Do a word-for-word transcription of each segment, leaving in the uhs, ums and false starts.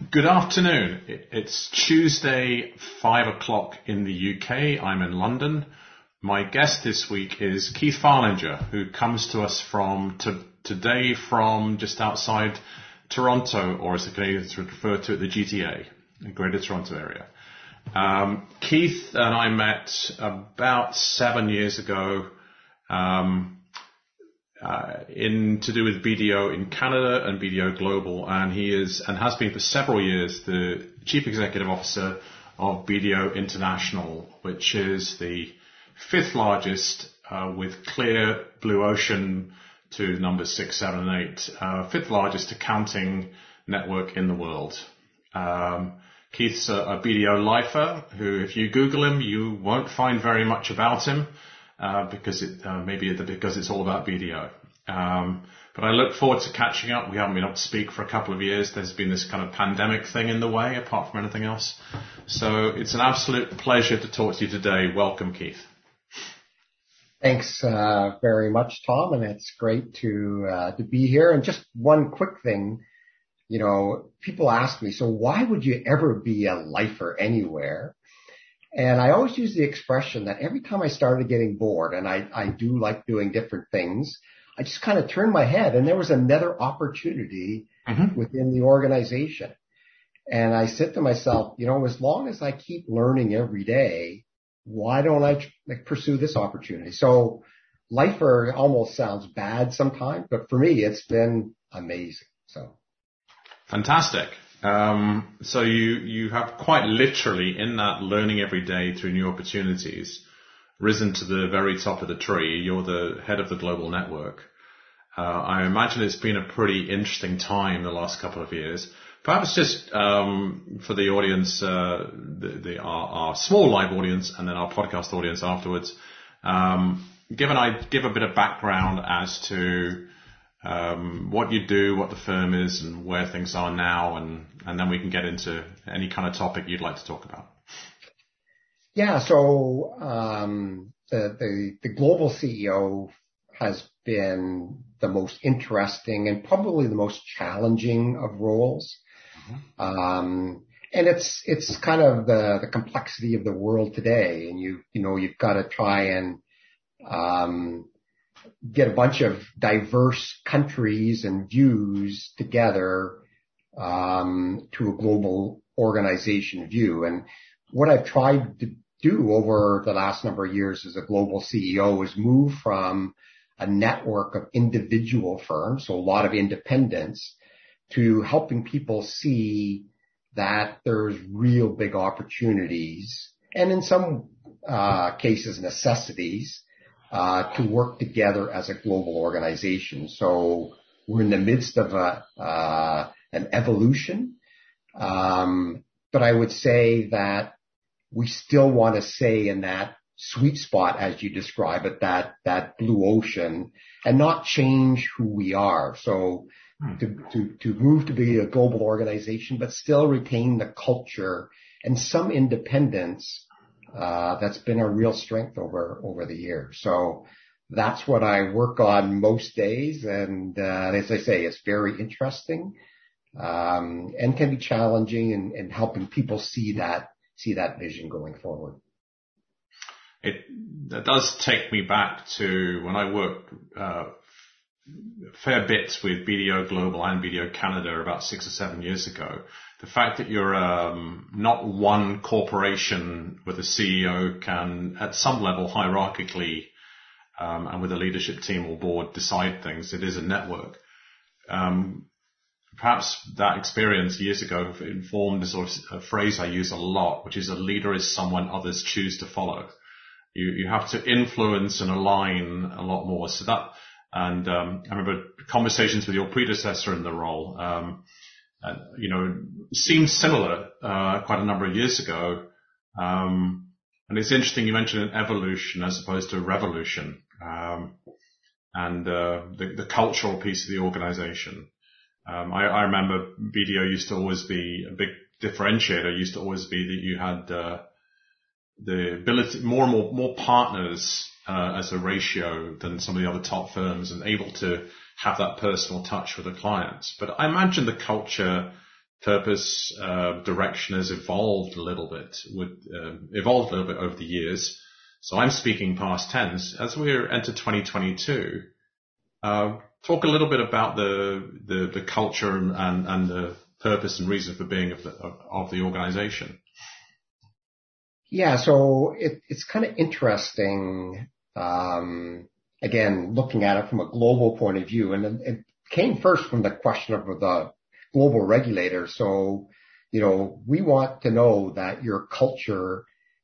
Good afternoon. It's Tuesday, five o'clock in the U K. I'm in London. My guest this week is Keith Farlinger, who comes to us from to, today from just outside Toronto, or as the Canadians refer to it, the G T A, the Greater Toronto Area. Um, Keith and I met about seven years ago um, uh, in to do with B D O in Canada and B D O Global, and he is and has been for several years the Chief Executive Officer of B D O International, which is the fifth largest, uh, with clear blue ocean to numbers six, seven, and eight, uh, fifth largest accounting network in the world. Um, Keith's a, a B D O lifer who, if you Google him, you won't find very much about him, uh, because it, uh, maybe because it's all about B D O. Um, but I look forward to catching up. We haven't been able to speak for a couple of years. There's been this kind of pandemic thing in the way, apart from anything else. So it's an absolute pleasure to talk to you today. Welcome, Keith. Thanks uh, very much, Tom, and it's great to uh, to be here. And just one quick thing, you know, people ask me, so why would you ever be a lifer anywhere? And I always use the expression that every time I started getting bored, and I, I do like doing different things, I just kind of turned my head and there was another opportunity mm-hmm. within the organization. And I said to myself, you know, as long as I keep learning every day, why don't I like, pursue this opportunity? So lifer almost sounds bad sometimes, but for me, it's been amazing. So. Fantastic. Um, so you, you have quite literally in that learning every day through new opportunities risen to the very top of the tree. You're the head of the global network. Uh, I imagine it's been a pretty interesting time the last couple of years. Perhaps just um, for the audience, uh, the, the, our, our small live audience and then our podcast audience afterwards, um, give, an, I, give a bit of background as to um, what you do, what the firm is, and where things are now, and, and then we can get into any kind of topic you'd like to talk about. Yeah, so um, the, the, the global C E O has been the most interesting and probably the most challenging of roles. Mm-hmm. Um, and it's, it's kind of the, the complexity of the world today. And you, you know, you've got to try and, um, get a bunch of diverse countries and views together, um, to a global organization view. And what I've tried to do over the last number of years as a global C E O is move from a network of individual firms, so a lot of independence, to helping people see that there's real big opportunities and in some uh, cases necessities uh, to work together as a global organization. So we're in the midst of a, uh, an evolution, um, but I would say that we still want to stay in that sweet spot, as you describe it, that, that blue ocean, and not change who we are. So hmm. to, to, to move to be a global organization, but still retain the culture and some independence, uh, that's been a real strength over, over the years. So that's what I work on most days. And, uh, as I say, it's very interesting, um, and can be challenging in, in helping people see that, see that vision going forward. It that does take me back to when I worked uh, fair bits with B D O Global and B D O Canada about six or seven years ago. The fact that you're um, not one corporation with a C E O can, at some level, hierarchically um, and with a leadership team or board, decide things. It is a network. Um, perhaps that experience years ago informed a sort of a phrase I use a lot, which is a leader is someone others choose to follow. You, you have to influence and align a lot more. So that, and, um, I remember conversations with your predecessor in the role, um, and, you know, seemed similar, uh, quite a number of years ago. Um, and it's interesting you mentioned an evolution as opposed to a revolution, um, and, uh, the, the cultural piece of the organization. Um, I, I remember B D O used to always be a big differentiator, used to always be that you had, uh, the ability, more and more, more partners, uh, as a ratio than some of the other top firms and able to have that personal touch with the clients. But I imagine the culture purpose, uh, direction has evolved a little bit, with, uh, evolved a little bit over the years. So I'm speaking past tense. As we enter twenty twenty-two, uh, talk a little bit about the, the, the culture and, and the purpose and reason for being of the, of, of the organization. Yeah, so it, it's kind of interesting, um, again, looking at it from a global point of view. And it came first from the question of the global regulator. So, you know, we want to know that your culture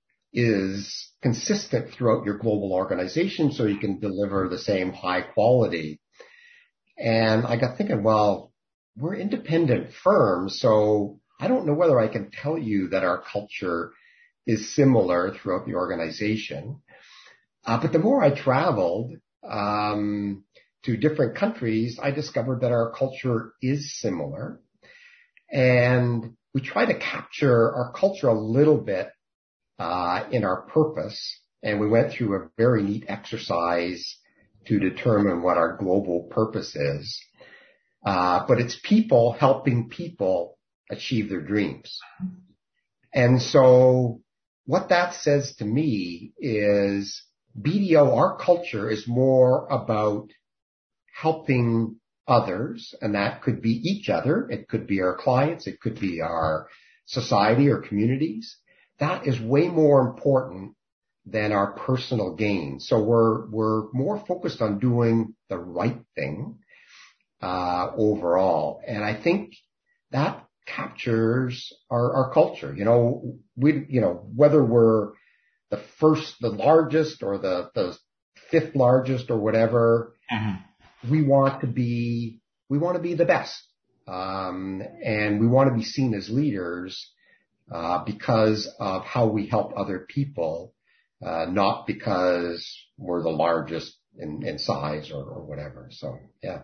is consistent throughout your global organization so you can deliver the same high quality. And I got thinking, well, we're independent firms, so I don't know whether I can tell you that our culture is similar throughout the organization. Uh, but the more I traveled um, to different countries, I discovered that our culture is similar. And we try to capture our culture a little bit uh, in our purpose. And we went through a very neat exercise to determine what our global purpose is. Uh, but it's people helping people achieve their dreams. And so what that says to me is B D O, our culture is more about helping others, and that could be each other. It could be our clients. It could be our society or communities. That is way more important than our personal gain. So we're, we're more focused on doing the right thing, uh, overall. And I think that captures our, our culture. You know, we, you know, whether we're the first, the largest or the, the fifth largest or whatever, mm-hmm. we want to be, we want to be the best. Um, and we want to be seen as leaders, uh, because of how we help other people, uh, not because we're the largest in, in size or, or whatever. So, yeah.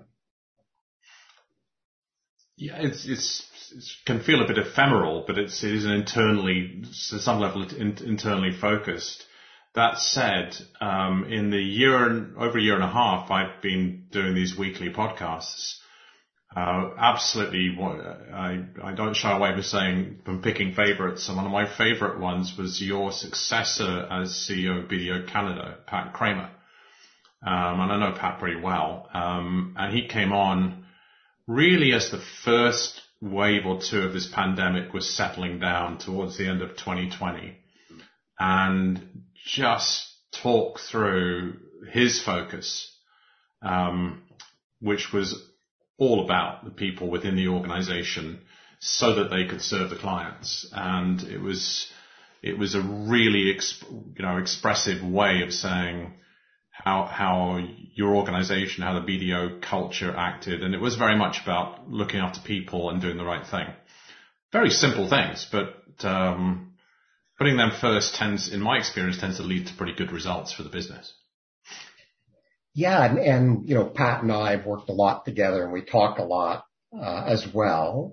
Yeah, it's, it's, it can feel a bit ephemeral, but it's, it is an internally, to some level, in, internally focused. That said, um, in the year and over a year and a half, I've been doing these weekly podcasts. Uh, absolutely, I, I don't shy away from saying, from picking favorites. And one of my favorite ones was your successor as C E O of B D O Canada, Pat Kramer. Um, and I know Pat pretty well. Um, and he came on really as the first wave or two of this pandemic was settling down towards the end of twenty twenty, and just talk through his focus, um, which was all about the people within the organization so that they could serve the clients. And it was, it was a really, exp, you know, expressive way of saying how, how your organization, how the B D O culture acted. And it was very much about looking after people and doing the right thing. Very simple things, but, um, putting them first tends, in my experience, tends to lead to pretty good results for the business. Yeah, and, and you know, Pat and I have worked a lot together, and we talk a lot uh, as well.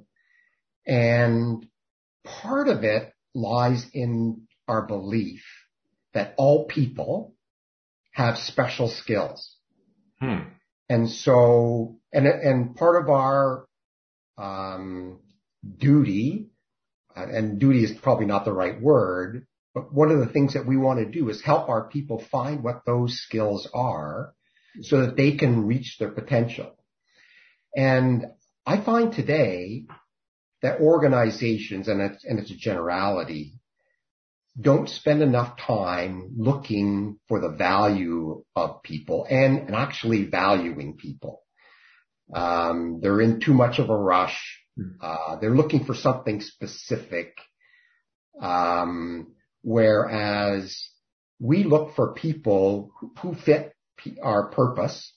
And part of it lies in our belief that all people have special skills. Hmm. And so, and and part of our um, duty, and duty is probably not the right word, but one of the things that we want to do is help our people find what those skills are, so that they can reach their potential. And I find today that organizations, and it's, and it's a generality, don't spend enough time looking for the value of people and, and actually valuing people. Um, they're in too much of a rush. Uh, they're looking for something specific. Um, whereas we look for people who, who fit our purpose,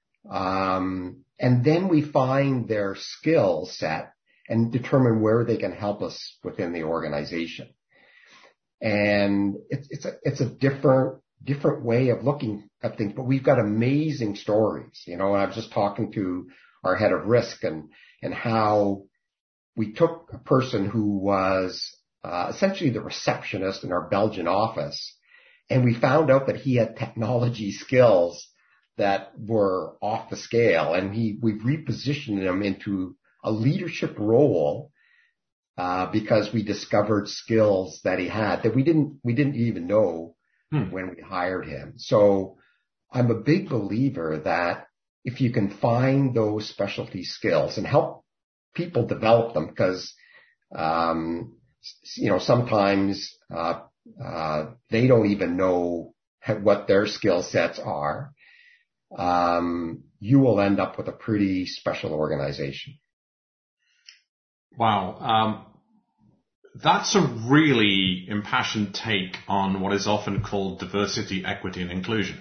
um, and then we find their skill set and determine where they can help us within the organization. And it's, it's a, it's a different, different way of looking at things, but we've got amazing stories. You know, I was just talking to our head of risk and, and how we took a person who was, uh, essentially the receptionist in our Belgian office, and we found out that he had technology skills that were off the scale, and he, we've repositioned him into a leadership role uh, because we discovered skills that he had that we didn't, we didn't even know hmm. when we hired him. So I'm a big believer that if you can find those specialty skills and help people develop them, because, um, you know, sometimes, uh, uh, they don't even know what their skill sets are. Um, you will end up with a pretty special organization. Wow. Um, that's a really impassioned take on what is often called diversity, equity, and inclusion.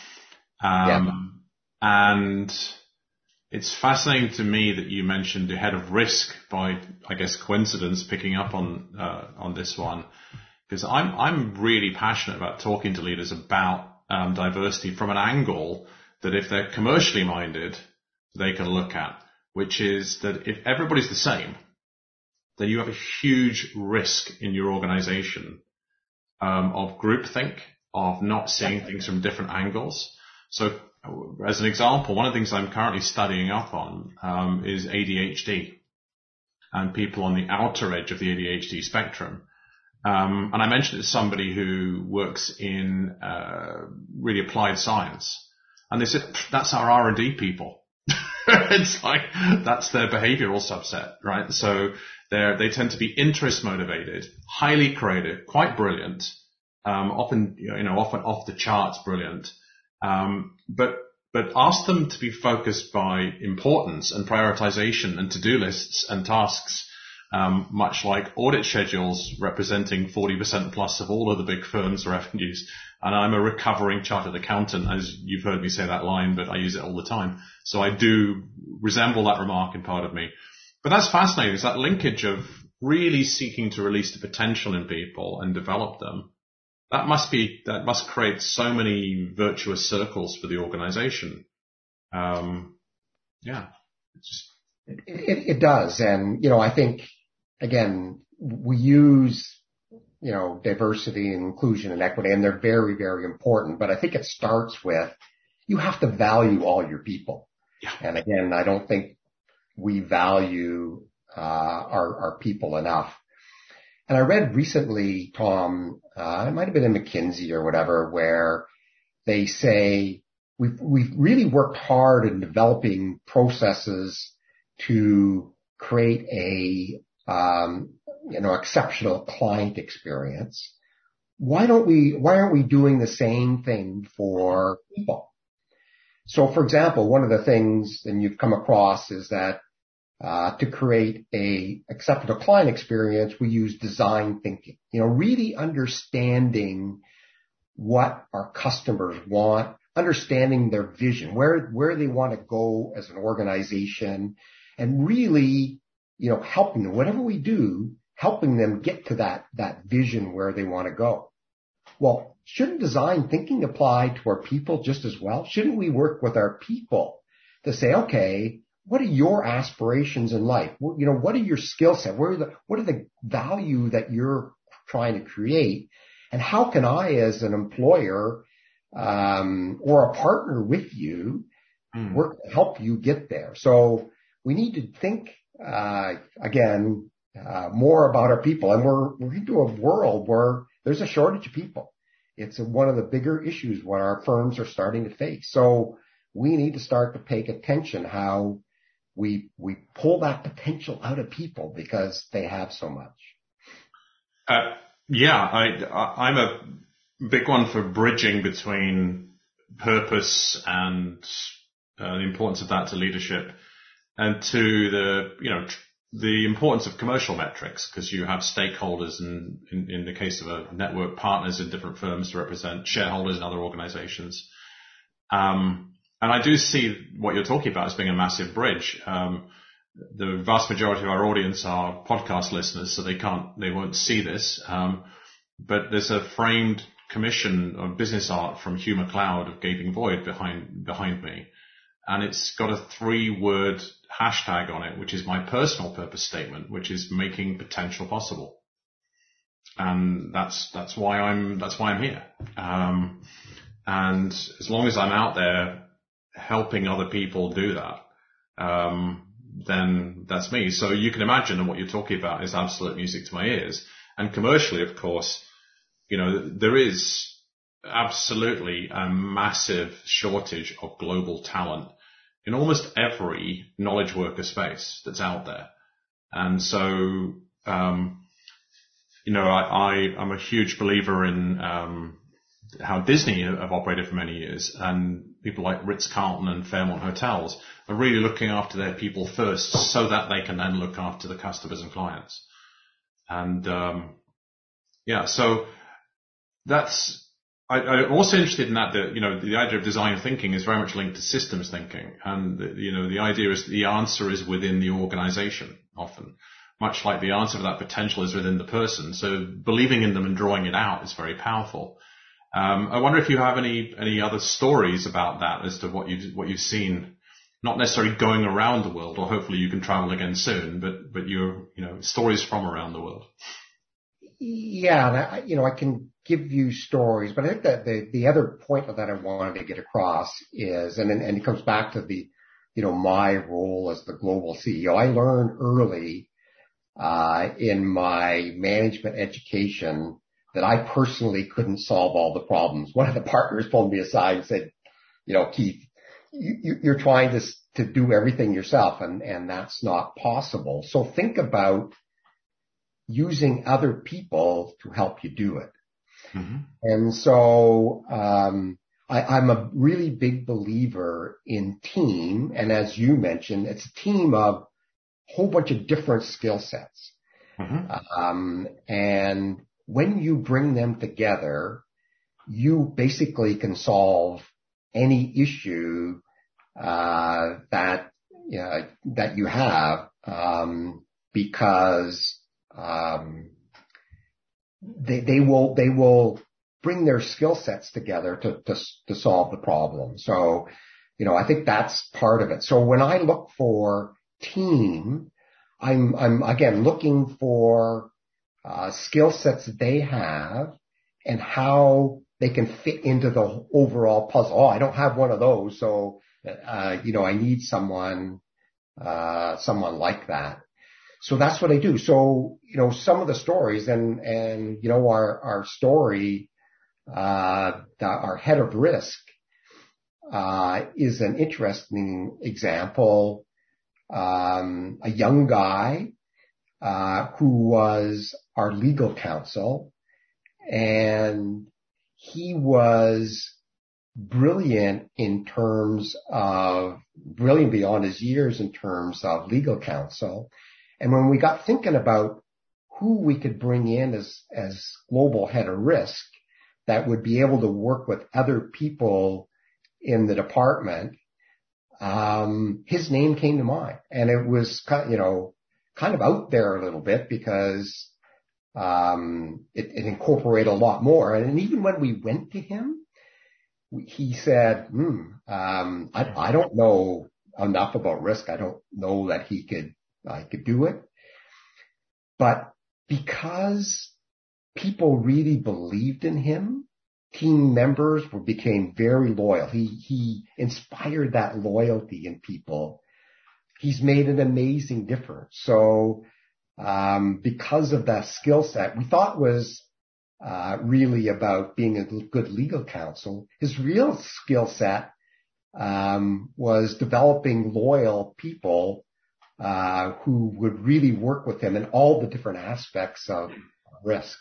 Um, yeah. And it's fascinating to me that you mentioned the head of risk by, I guess, coincidence, picking up on, uh, on this one, because I'm, I'm really passionate about talking to leaders about, um, diversity from an angle that if they're commercially minded, they can look at, which is that if everybody's the same, then you have a huge risk in your organization, um, of groupthink, of not seeing yeah. things from different angles. So as an example, one of the things I'm currently studying up on, um, is A D H D and people on the outer edge of the A D H D spectrum. Um, and I mentioned it to somebody who works in, uh, really applied science. And they said, that's our R and D people. It's like, that's their behavioral subset, right? So they're, they tend to be interest motivated, highly creative, quite brilliant, um, often, you know, often off the charts brilliant. Um, but, but ask them to be focused by importance and prioritization and to-do lists and tasks, um, much like audit schedules representing forty percent plus of all of the big firms' revenues. And I'm a recovering chartered accountant, as you've heard me say that line, but I use it all the time. So I do resemble that remark in part of me. But that's fascinating. It's that linkage of really seeking to release the potential in people and develop them. That must be, that must create so many virtuous circles for the organization. Um, yeah. It's just... it, it, it does. And, you know, I think, again, we use, you know, diversity and inclusion and equity, and they're very, very important. But I think it starts with, you have to value all your people. Yeah. And again, I don't think we value, uh, our, our people enough. And I read recently, Tom, uh, it might have been in McKinsey or whatever, where they say we've, we've really worked hard in developing processes to create a, um, you know, exceptional client experience. Why don't we, why aren't we doing the same thing for people? So for example, one of the things, and you've come across, is that Uh, to create a acceptable client experience, we use design thinking. You know, really understanding what our customers want, understanding their vision, where, where they want to go as an organization, and really, you know, helping them, whatever we do, helping them get to that, that vision where they want to go. Well, shouldn't design thinking apply to our people just as well? Shouldn't we work with our people to say, okay, what are your aspirations in life? You know, what are your skill set? What are the, what are the value that you're trying to create? And how can I, as an employer, um, or a partner with you, mm. work to help you get there? So we need to think, uh, again, uh, more about our people. And we're, we're into a world where there's a shortage of people. It's a, one of the bigger issues what our firms are starting to face. So we need to start to pay attention how we we pull that potential out of people because they have so much. Uh, yeah, I, I, I'm a big one for bridging between purpose and uh, the importance of that to leadership, and to the, you know, tr- the importance of commercial metrics, because you have stakeholders, and in, in the case of a network, partners in different firms to represent shareholders in other organizations. Um, And I do see what you're talking about as being a massive bridge. Um, the vast majority of our audience are podcast listeners, so they can't, they won't see this. Um, but there's a framed commission of business art from Hugh MacLeod of Gaping Void behind, behind me. And it's got a three word hashtag on it, which is my personal purpose statement, which is making potential possible. And that's, that's why I'm, that's why I'm here. Um, and as long as I'm out there helping other people do that, um, then that's me. So you can imagine that what you're talking about is absolute music to my ears. And commercially, of course, you know, there is absolutely a massive shortage of global talent in almost every knowledge worker space that's out there. And so, um, you know, I, I, I'm a huge believer in um, how Disney have operated for many years, and people like Ritz-Carlton and Fairmont Hotels are really looking after their people first so that they can then look after the customers and clients. And, um, yeah, so that's, I, I'm also interested in that, that, you know, the idea of design thinking is very much linked to systems thinking. And, you know, the idea is the answer is within the organization often, much like the answer for that potential is within the person. So believing in them and drawing it out is very powerful. Um, I wonder if you have any, any other stories about that as to what you've, what you've seen, not necessarily going around the world, or hopefully you can travel again soon, but, but you're, you know, stories from around the world. Yeah, and I, you know, I can give you stories, but I think that the, the other point that I wanted to get across is, and, and it comes back to the, you know, my role as the global C E O. I learned early, uh, in my management education that I personally couldn't solve all the problems. One of the partners pulled me aside and said, you know, Keith, you, you're trying to, to do everything yourself, and, and that's not possible. So think about using other people to help you do it. Mm-hmm. And so, um, I, I'm a really big believer in team. And as you mentioned, it's a team of a whole bunch of different skill sets. Mm-hmm. Um, and when you bring them together, you basically can solve any issue, uh, that, you know, that you have, um, because Um, they, they will, they will bring their skill sets together to, to, to solve the problem. So, you know, I think that's part of it. So when I look for team, I'm, I'm again looking for, uh, skill sets that they have and how they can fit into the overall puzzle. Oh, I don't have one of those. So, uh, you know, I need someone, uh, someone like that. So that's what I do. So, you know, some of the stories and, and, you know, our, our story, uh, the, our head of risk, uh, is an interesting example. Um, a young guy, uh, who was our legal counsel, and he was brilliant in terms of, brilliant beyond his years in terms of legal counsel. And when we got thinking about who we could bring in as, as global head of risk that would be able to work with other people in the department, um, his name came to mind. And it was kind, you know, kind of out there a little bit because, um, it, it incorporated a lot more. And even when we went to him, he said, hmm, um, I, I don't know enough about risk. I don't know that he could, I could do it. But because people really believed in him, team members were, became very loyal. He, he inspired that loyalty in people. He's made an amazing difference. So, um, because of that skill set, we thought was, uh, really about being a good legal counsel. His real skill set, um, was developing loyal people Uh, who would really work with him in all the different aspects of risk.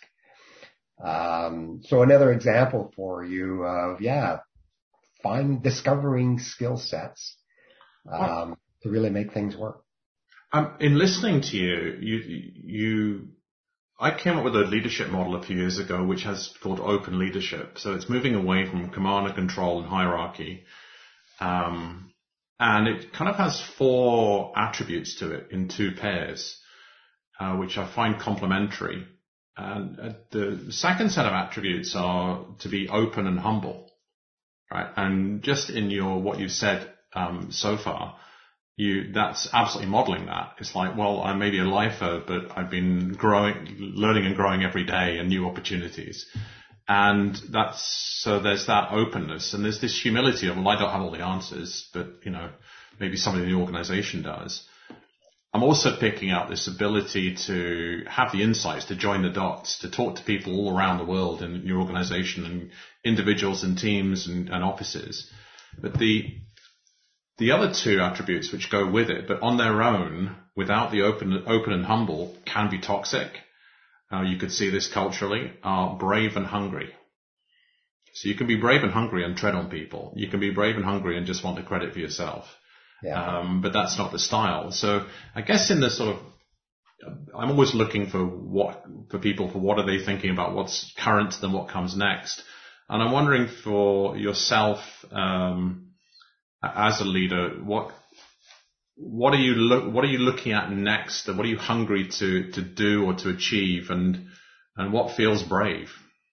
Um, so another example for you of, yeah, find, discovering skill sets, um, to really make things work. Um, in listening to you, you, you, I came up with a leadership model a few years ago, which has called open leadership. So it's moving away from command and control and hierarchy. Um, And it kind of has four attributes to it in two pairs, uh, which I find complementary. And uh, the second set of attributes are to be open and humble, right? And just in your, what you've said, um, so far, you, that's absolutely modeling that. It's like, well, I may be a lifer, but I've been growing, learning and growing every day and new opportunities. And that's, so there's that openness and there's this humility of, well, I don't have all the answers, but, you know, maybe somebody in the organization does. I'm also picking up this ability to have the insights, to join the dots, to talk to people all around the world in your organization and individuals and teams and, and offices. But the the other two attributes which go with it, but on their own, without the open, open and humble, can be toxic. Uh, you could see this culturally, are brave and hungry. So you can be brave and hungry and tread on people. You can be brave and hungry and just want the credit for yourself. Yeah. Um, but that's not the style. So I guess in the sort of, I'm always looking for what, for people, for what are they thinking about, what's current and what comes next. And I'm wondering for yourself, um, as a leader, what, what are you look, what are you looking at next? What are you hungry to, to do or to achieve, and, and what feels brave?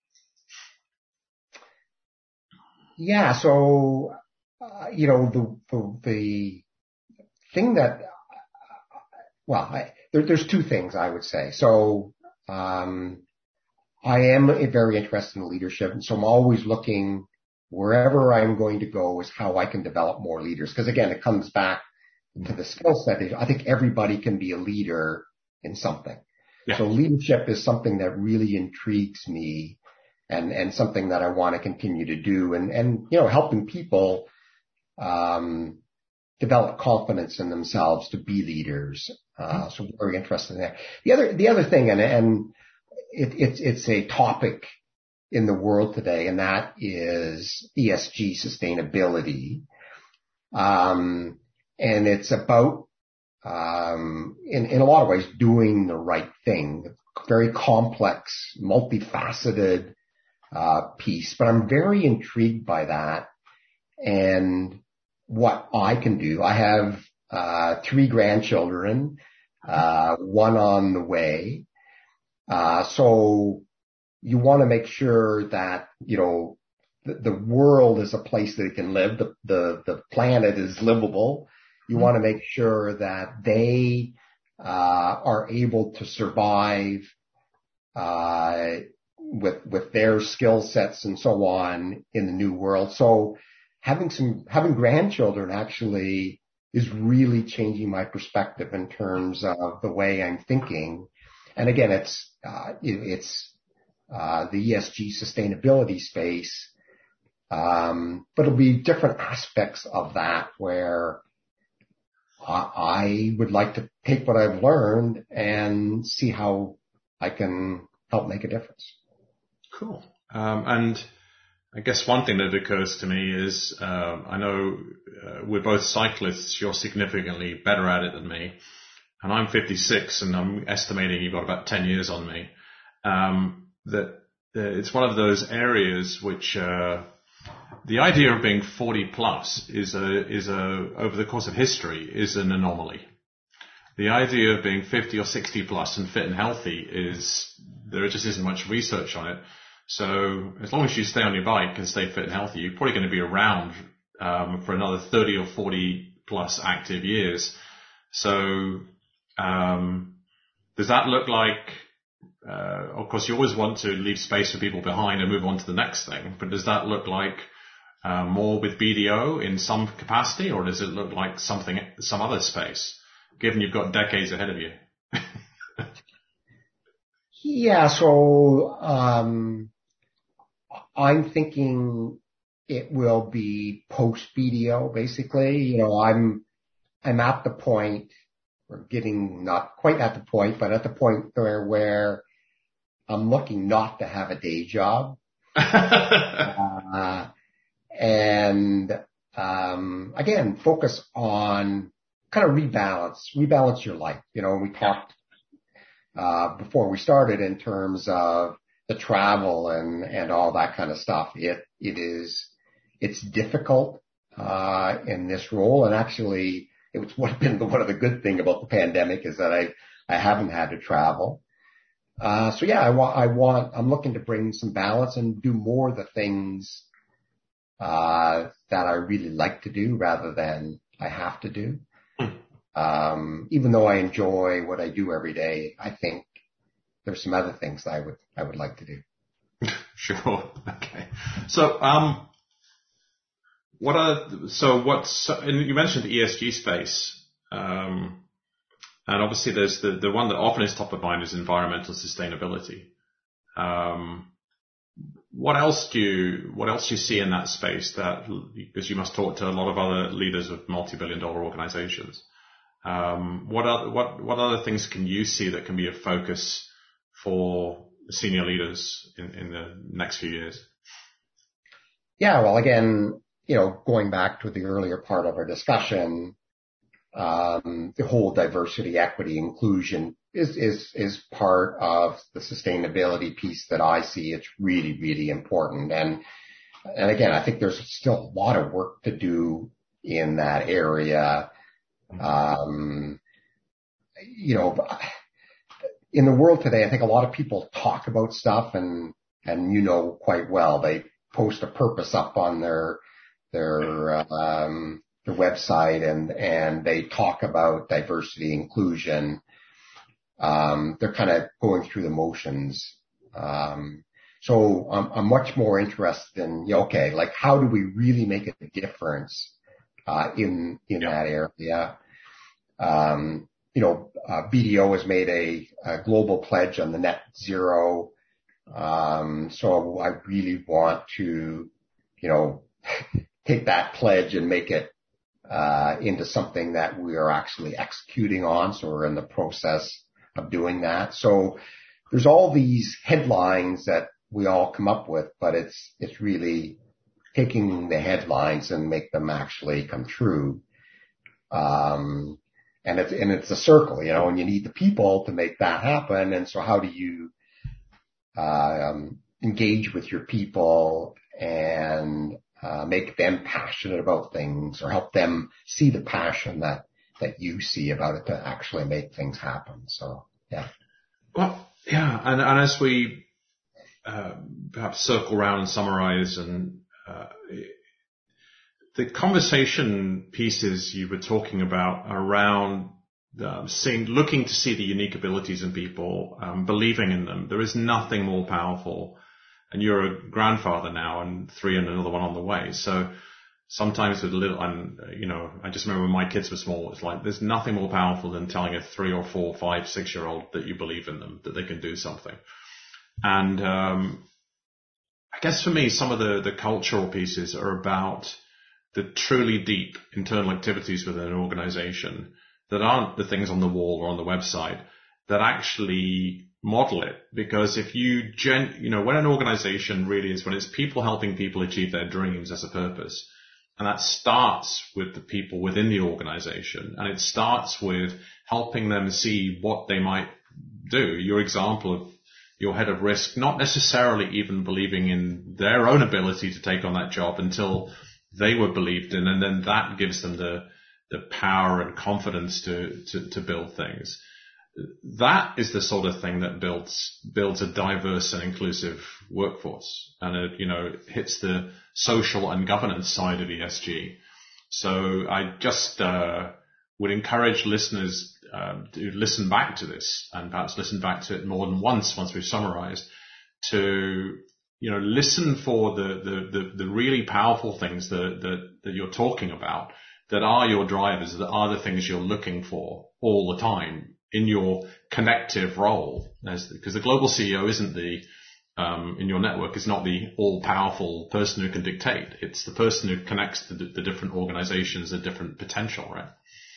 Yeah. So, uh, you know, the, the, the thing that, well, I, there, there's two things I would say. So, um, I am very interested in leadership, and so I'm always looking wherever I'm going to go is how I can develop more leaders. Because again, it comes back to the skill set. I think everybody can be a leader in something. Yeah. So leadership is something that really intrigues me, and, and something that I want to continue to do, and, and, you know, helping people, um, develop confidence in themselves to be leaders. Uh, so very interested in that. The other, the other thing, and, and it, it's, it's a topic in the world today, and that is E S G, sustainability. Um, and it's about, um, in, in a lot of ways, doing the right thing. Very complex, multifaceted, uh, piece, but I'm very intrigued by that and what I can do. I have, uh, three grandchildren, uh, one on the way. Uh, so you want to make sure that, you know, the, the world is a place that it can live. The, the, the planet is livable. You mm-hmm. want to make sure that they, uh, are able to survive, uh, with, with their skill sets and so on in the new world. So having some, having grandchildren actually is really changing my perspective in terms of the way I'm thinking. And again, it's, uh, it, it's, uh, the E S G sustainability space. Um, but it'll be different aspects of that where I, I would like to take what I've learned and see how I can help make a difference. Cool. Um, and I guess one thing that occurs to me is, uh, I know uh, we're both cyclists. You're significantly better at it than me. And I'm fifty-six, and I'm estimating you've got about ten years on me. Um, that uh, it's one of those areas which, uh, the idea of being forty plus is a, is a, over the course of history, is an anomaly. The idea of being fifty or sixty plus and fit and healthy is, there just isn't much research on it. So as long as you stay on your bike and stay fit and healthy, you're probably going to be around, um, for another thirty or forty plus active years. So, um, does that look like, uh, of course you always want to leave space for people behind and move on to the next thing, but does that look like, uh, more with B D O in some capacity, or does it look like something, some other space, given you've got decades ahead of you? Yeah, so, um, I'm thinking it will be post B D O, basically. You know, I'm, I'm at the point, or getting not quite at the point, but at the point where, where I'm looking not to have a day job. uh, and, um, again, focus on kind of rebalance, rebalance your life. You know, we talked, uh, before we started in terms of the travel and, and all that kind of stuff. It, it is, it's difficult, uh, in this role. And actually, it's what been the, one of the good thing about the pandemic is that I, I haven't had to travel. Uh, so yeah, I want, I want, I'm looking to bring some balance and do more of the things, uh, that I really like to do rather than I have to do. Um, even though I enjoy what I do every day, I think there's some other things that I would, I would like to do. Sure. Okay. So, um, what are, so what's, and you mentioned the E S G space. Um, And obviously there's the, the one that often is top of mind is environmental sustainability. Um, what else do you, what else do you see in that space that, because you must talk to a lot of other leaders of multi-billion dollar organizations. Um, what other, what, what other things can you see that can be a focus for senior leaders in, in the next few years? Yeah, well, again, you know, going back to the earlier part of our discussion, um, the whole diversity, equity, inclusion is, is, is part of the sustainability piece that I see. It's really, really important. And, and again, I think there's still a lot of work to do in that area. Um, you know, in the world today, I think a lot of people talk about stuff and, and you know quite well, they post a purpose up on their, their, um, their website and, and they talk about diversity, inclusion. Um, they're kind of going through the motions. Um, so I'm, I'm much more interested in, you know, okay, like how do we really make a difference, uh, in, in yeah. that area? Um, you know, uh, B D O has made a, a global pledge on the net zero. Um, so I really want to, you know, take that pledge and make it, uh, into something that we are actually executing on. So we're in the process of doing that. So there's all these headlines that we all come up with, but it's, it's really taking the headlines and make them actually come true. Um, and it's, and it's a circle, you know, and you need the people to make that happen. And so how do you, uh, um, engage with your people and, uh, make them passionate about things or help them see the passion that, that you see about it to actually make things happen. So, yeah. Well, yeah. And, and as we, uh, perhaps circle around and summarize and, uh, the conversation pieces you were talking about around uh, seeing, looking to see the unique abilities in people, um, believing in them. There is nothing more powerful. And you're a grandfather now, and three and another one on the way. So sometimes with a little, and you know, I just remember when my kids were small. It's like there's nothing more powerful than telling a three or four, five, six year old that you believe in them, that they can do something. And um, I guess for me, some of the the cultural pieces are about the truly deep internal activities within an organization that aren't the things on the wall or on the website that actually model it. Because if you gen, you know, when an organization really is, when it's people helping people achieve their dreams as a purpose, and that starts with the people within the organization, and it starts with helping them see what they might do. Your example of your head of risk, not necessarily even believing in their own ability to take on that job until they were believed in, and then that gives them the the power and confidence to to, to build things. That is the sort of thing that builds builds a diverse and inclusive workforce, and it, you know, hits the social and governance side of E S G. So I just uh, would encourage listeners uh, to listen back to this, and perhaps listen back to it more than once once we've summarized, to you know, listen for the, the, the, the really powerful things that, that, that you're talking about, that are your drivers, that are the things you're looking for all the time in your connective role. Because the global C E O isn't the, um, in your network, is not the all-powerful person who can dictate. It's the person who connects the, the different organizations, the different potential, right?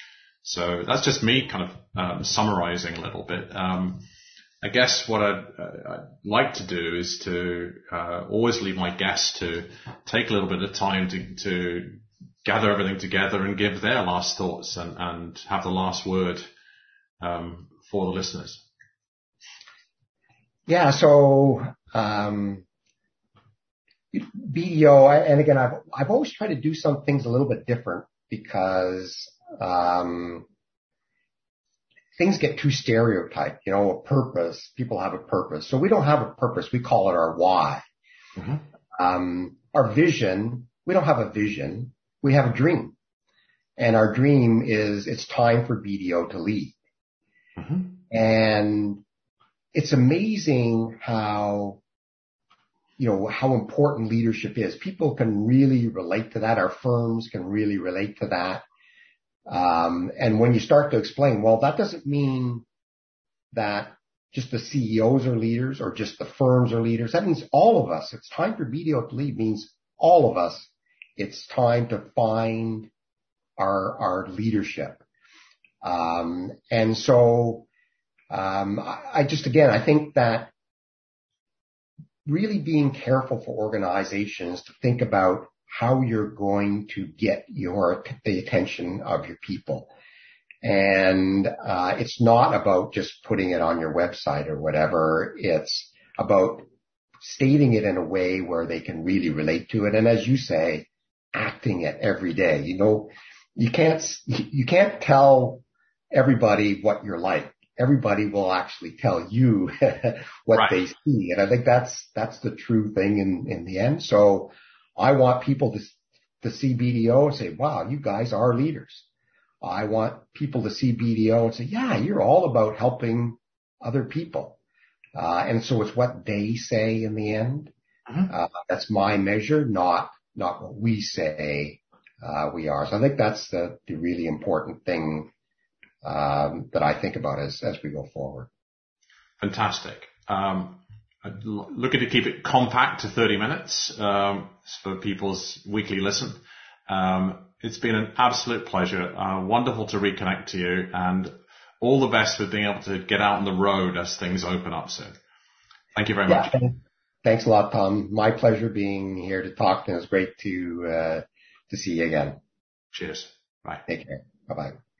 So that's just me kind of um, summarizing a little bit. Um, I guess what I'd, uh, I'd like to do is to uh, always leave my guests to take a little bit of time to, to gather everything together and give their last thoughts and, and have the last word um, for the listeners. Yeah, so um, B D O, and again, I've I've always tried to do some things a little bit different because um, things get too stereotyped. You know, a purpose. People have a purpose, so we don't have a purpose. We call it our why. Mm-hmm. Um, our vision. We don't have a vision. We have a dream, and our dream is it's time for B D O to lead. Mm-hmm. And it's amazing how, you know, how important leadership is. People can really relate to that. Our firms can really relate to that. Um, and when you start to explain, well, that doesn't mean that just the C E Os are leaders or just the firms are leaders. That means all of us. It's time for B D O to lead means all of us. It's time to find our, our leadership. Um, and so, um, I, I just, again, I think that really being careful for organizations to think about how you're going to get your, the attention of your people. And, uh, it's not about just putting it on your website or whatever. It's about stating it in a way where they can really relate to it. And as you say, acting it every day. You know, you can't, you can't tell everybody what you're like. Everybody will actually tell you what right. they see. And I think that's, that's the true thing in, in the end. So I want people to, to see B D O and say, wow, you guys are leaders. I want people to see B D O and say, yeah, you're all about helping other people. Uh, and so it's what they say in the end. Mm-hmm. Uh, that's my measure, not, not what we say, uh, we are. So I think that's the, the really important thing, um, that I think about as, as we go forward. Fantastic. Um, looking to keep it compact to thirty minutes, um, for people's weekly listen. Um, it's been an absolute pleasure. Uh, wonderful to reconnect to you, and all the best with being able to get out on the road as things open up soon. Thank you very yeah, much. Thanks a lot, Tom. My pleasure being here to talk, and it's great to, uh, to see you again. Cheers. Bye. Take care. Bye-bye.